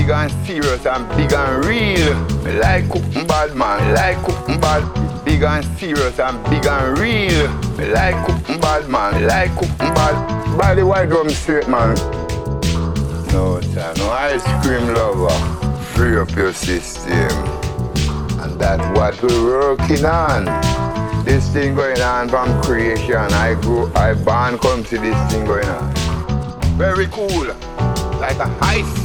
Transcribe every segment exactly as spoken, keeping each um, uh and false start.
big and serious and big and real. Me like cooking bad, man. Me like cooking bad. Big and serious and big and real. Me like cooking bad, man. Me like cooking bad. By the white drum straight, man. No, sir. No ice cream lover. Free up your system. And that's what we're working on. This thing going on from creation. I grew, I born come to this thing going on. Very cool. Like a heist.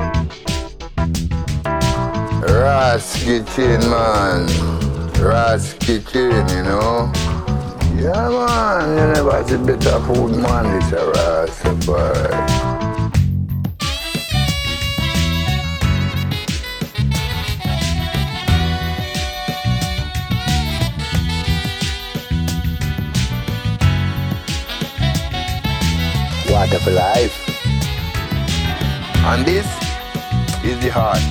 Ras Kitchen, man. Ras Kitchen, you know. Yeah, man. You never see better food, man. This a Ras boy. Water for life. And this is the heart.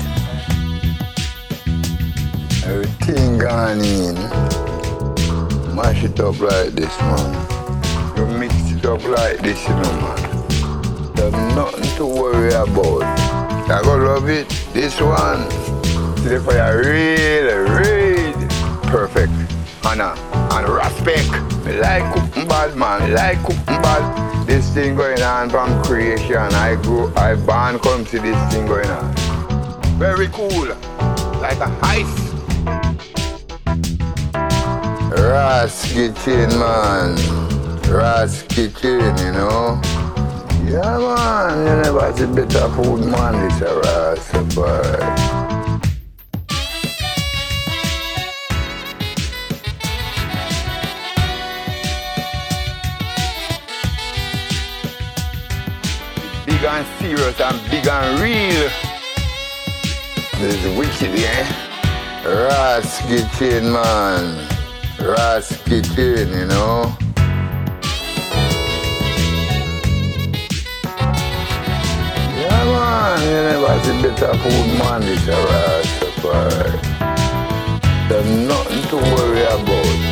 Everything gone in. Mash it up like this, man. You mix it up like this, you know, man. There's nothing to worry about. I gonna love it. This one. See for you really, really perfect. Honor and respect. Me like cooking bad, man. Me like cooking bad. This thing going on from creation. I grew, I born come to this thing going on. Very cool. Like a heist. Ras Kitchen, man. Ras Kitchen, you know. Yeah, man. You never see better food, man. This a Ras boy. Big and serious and big and real. This is wicked, yeah? Ras Kitchen, man. Ras Kitchen, you know? Yeah, man. You never see better food, man. This is a Ras boy. There's nothing to worry about.